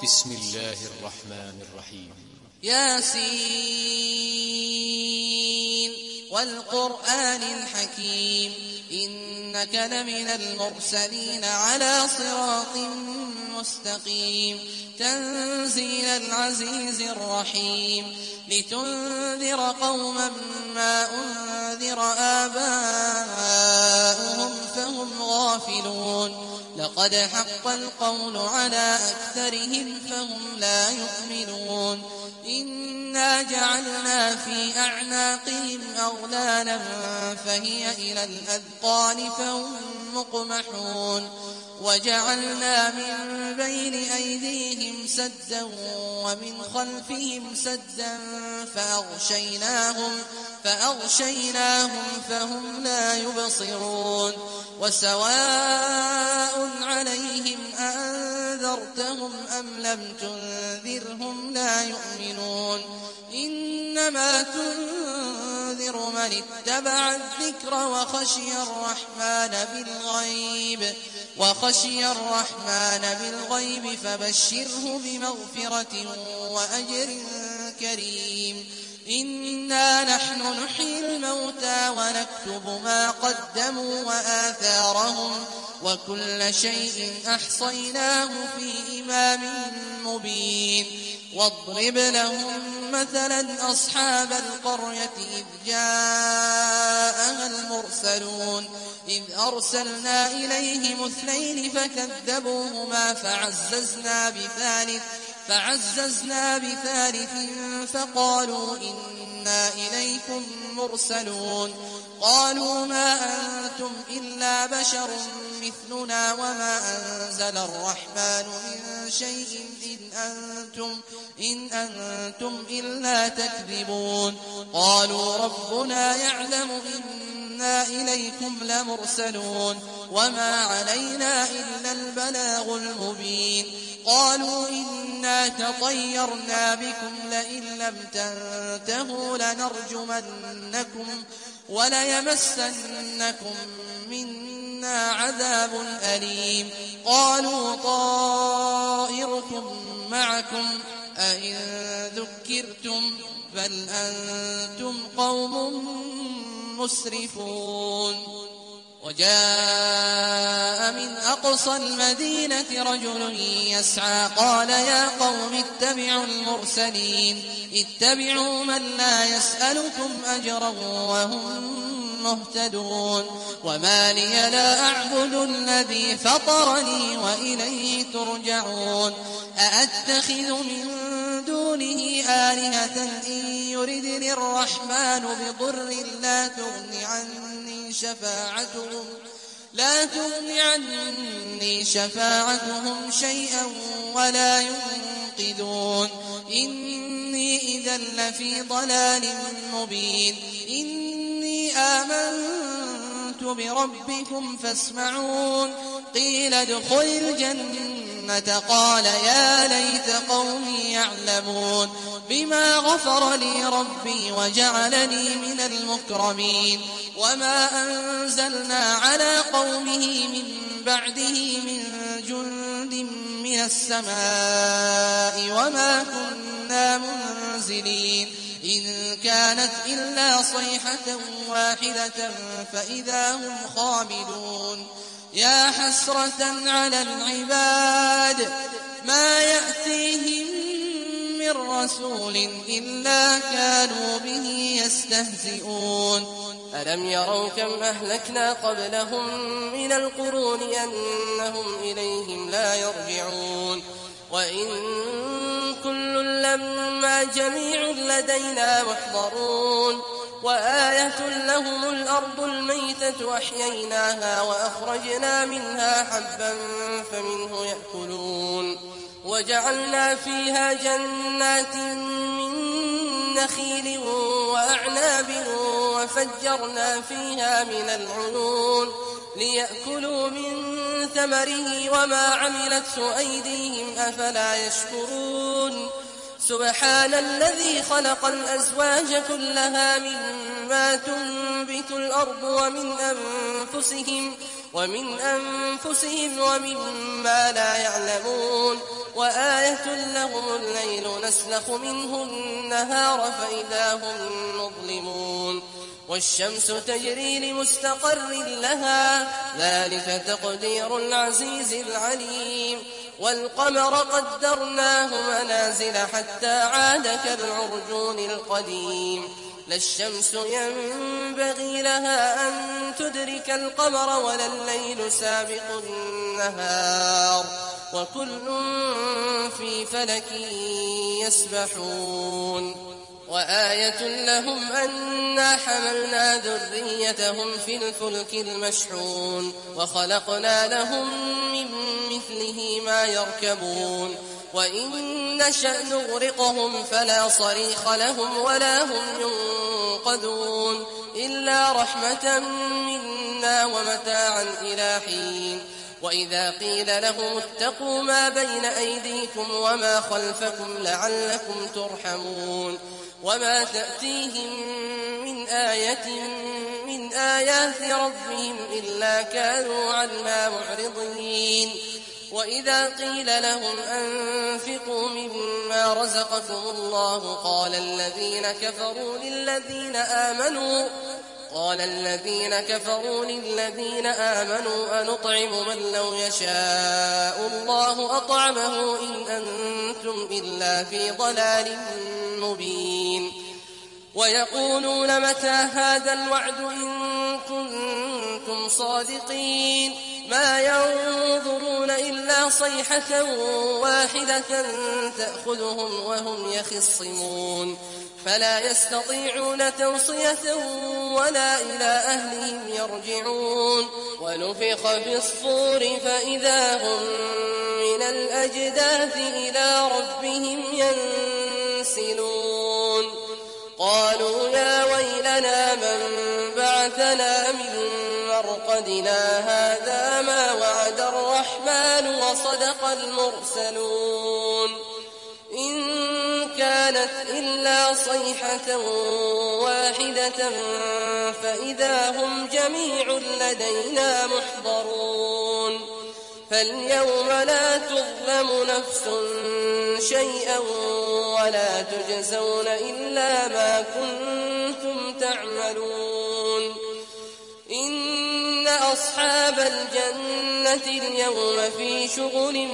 بسم الله الرحمن الرحيم. ياسين والقرآن الحكيم إنك لمن المرسلين على صراط مستقيم تنزيل العزيز الرحيم لتنذر قوما ما أنذر آباؤهم فهم غافلون لقد حق القول على أكثرهم فهم لا يؤمنون إنا جعلنا في أعناقهم أغلالا فهي إلى الأذقان فهم مقمحون وجعلنا من بين أيديهم سدا ومن خلفهم سدا فأغشيناهم فهم لا يبصرون وسواء عليهم أأنذرتهم أم لم تنذرهم لا يؤمنون إنما تنذر من اتبع الذكر وخشي الرحمن بالغيب فبشره بمغفرة وأجر كريم إنا نحن نحيي الموتى ونكتب ما قدموا وآثارهم وكل شيء أحصيناه في إمام مبين واضرب لهم مثلا أصحاب القرية إذ جاءها المرسلون إذ أرسلنا إليهم 2 فكذبوهما فعززنا بثالث فقالوا إنا إليكم مرسلون قالوا ما أنتم إلا بشر مثلنا وما أنزل الرحمن من شيء إن أنتم إلا تكذبون قالوا ربنا يعلم إنا إليكم لمرسلون وما علينا إلا البلاغ المبين قالوا إنا تطيرنا بكم لئن لم تنتهوا لنرجمنكم وليمسنكم منا عذاب أليم قالوا طائركم معكم أئن ذكرتم بل أنتم قوم مسرفون وجاء من أقصى المدينة رجل يسعى قال يا قوم اتبعوا المرسلين اتبعوا من لا يسألكم أجرا وهم مهتدون وما لي لا أعبد الذي فطرني وإليه ترجعون أأتخذ من دونه آلهة إن يردني الرحمن بضر لا تغن عني شفاعتهم شيئا ولا ينقذون إني إذا لفي ضلال مبين إني آمنت بربكم فاسمعون قيل ادخل الجنة قال يا ليت قومي يعلمون بما غفر لي ربي وجعلني من المكرمين وما أنزلنا على قومه من بعده من جند من السماء وما كنا منزلين إن كانت إلا صيحة واحدة فإذا هم خامدون يا حسرة على العباد ما يأتيهم من رسول إلا كانوا به يستهزئون ألم يروا كم أهلكنا قبلهم من القرون أنهم إليهم لا يرجعون وإن كل لما جميع لدينا محضرون وآية لهم الأرض الميتة أحييناها وأخرجنا منها حبا فمنه يأكلون وجعلنا فيها جنات من نخيل وأعناب وفجرنا فيها من العيون ليأكلوا من ثمره وما عملته أيديهم أفلا يشكرون سبحان الذي خلق الأزواج كلها مما تنبت الأرض ومن أنفسهم ومما لا يعلمون وآية لهم الليل نسلخ منه النهار فإذا هم مظلمون والشمس تجري لمستقر لها ذلك تقدير العزيز العليم والقمر قدرناه منازل حتى عاد كالعرجون القديم لا الشمس ينبغي لها أن تدرك القمر ولا الليل سابق النهار وكل في فلك يسبحون وآية لهم أنا حملنا ذريتهم في الفلك المشحون وخلقنا لهم من مثله ما يركبون وإن نشأ نغرقهم فلا صريخ لهم ولا هم ينقذون إلا رحمة منا ومتاعا إلى حين وإذا قيل لهم اتقوا ما بين أيديكم وما خلفكم لعلكم ترحمون وما تأتيهم من آية من آيات ربهم إلا كانوا عنها معرضين وإذا قيل لهم أنفقوا مما رزقكم الله قال الذين كفروا للذين آمنوا أنطعم من لو يشاء الله أطعمه إن أنتم إلا في ضلال مبين ويقولون متى هذا الوعد إن كنتم صادقين ما ينظرون إلا صيحة واحدة تأخذهم وهم يخصمون فلا يستطيعون توصية ولا إلى أهلهم يرجعون ونفخ في الصور فإذا هم من الأجداث إلى ربهم ينسلون قالوا يا ويلنا من بعثنا من مرقدنا هذا ما وعد الرحمن وصدق المرسلون إن كانت إلا صيحة واحدة فإذا هم جميع لدينا محضرون فاليوم لا تظلم نفس شيئا ولا تجزون إلا ما كنتم تعملون إن أصحاب الجنة اليوم في شغل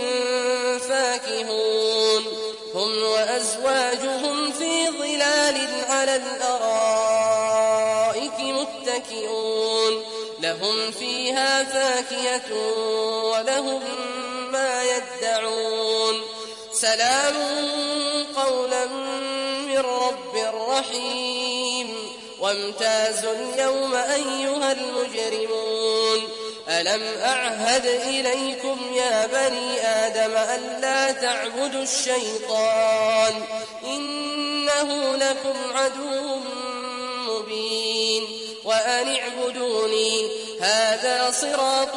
فاكهون هم وأزواجهم في ظلال على الأرائك متكئون لهم فيها فاكهة ولهم ما يدعون سلام قولا من رب رحيم وامتازوا اليوم أيها المجرمون ألم أعهد إليكم يا بني آدم ألا تعبدوا الشيطان إنه لكم عدو مبين وأن اعبدوني هذا صراط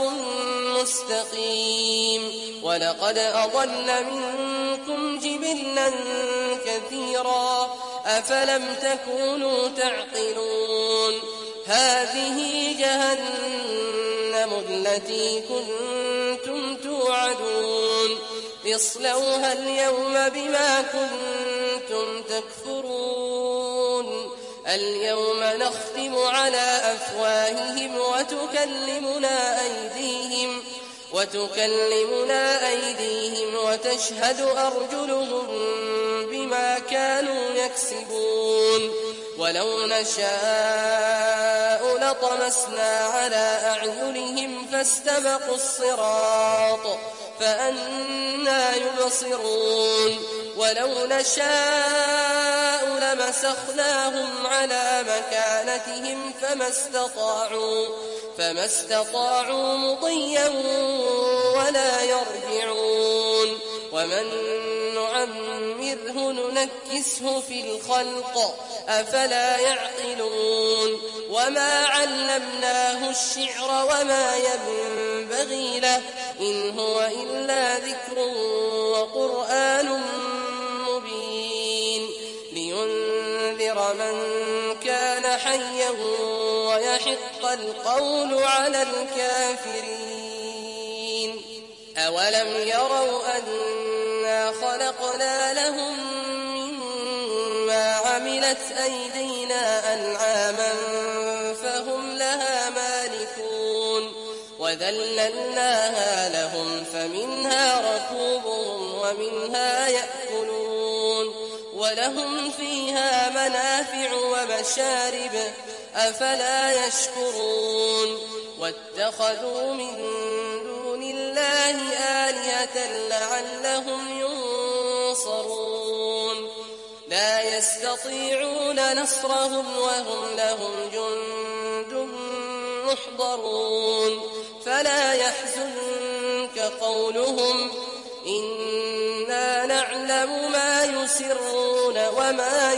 مستقيم ولقد أضل منكم جبلا كثيرا أفلم تكونوا تعقلون هذه جهنم التي كنتم توعدون اصلوها اليوم بما كنتم تكفرون اليوم نختم على أفواههم وتكلمنا أيديهم وتشهد أرجلهم بما كانوا يكسبون ولو نشاء لطمسنا على أعينهم فاستبقوا الصراط فأنى يبصرون ولو نشاء لمسخناهم على مكانتهم فما استطاعوا مضيا ولا يرجعون ومن نعمره ننكسه في الخلق أفلا يعقلون وما علمناه الشعر وما ينبغي له إن هو إلا ذكر وقرآن مبين لينذر من كان حيا ويحق القول على الكافرين أولم يروا أنا خلقنا لهم مما عملت أيدينا أنعاما فهم لها مالكون وذللناها لهم فمنها ركوبهم ومنها يأكلون ولهم فيها منافع ومشارب أفلا يشكرون واتخذوا من دون الله آلهة لعلهم ينصرون لا يستطيعون نصرهم وهم لهم جند محضرون فلا يحزنك قولهم إنا نعلم ما يسرون وما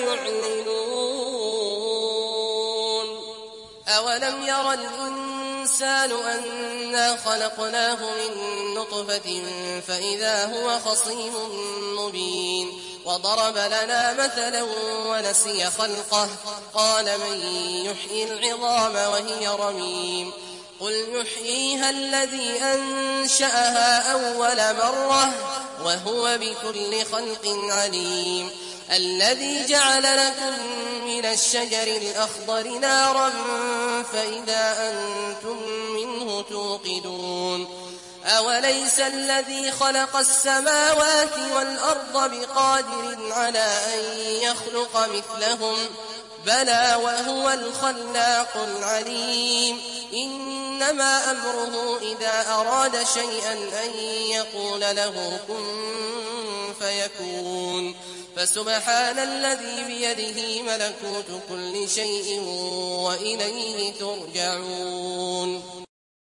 يعلنون أولم ير الإنسان أنا خلقناه من نطفة فإذا هو خصيم مبين وضرب لنا مثلا ونسي خلقه قال من يحيي العظام وهي رميم قل يحييها الذي أنشأها أول مرة وهو بكل خلق عليم الذي جعل لكم من الشجر الأخضر نارا فإذا أنتم منه توقدون أوليس الذي خلق السماوات والأرض بقادر على أن يخلق مثلهم بلى وهو الخلاق العليم إنما أمره إذا أراد شيئا أن يقول له كن فيكون فسبحان الذي بيده ملكوت كل شيء وإليه ترجعون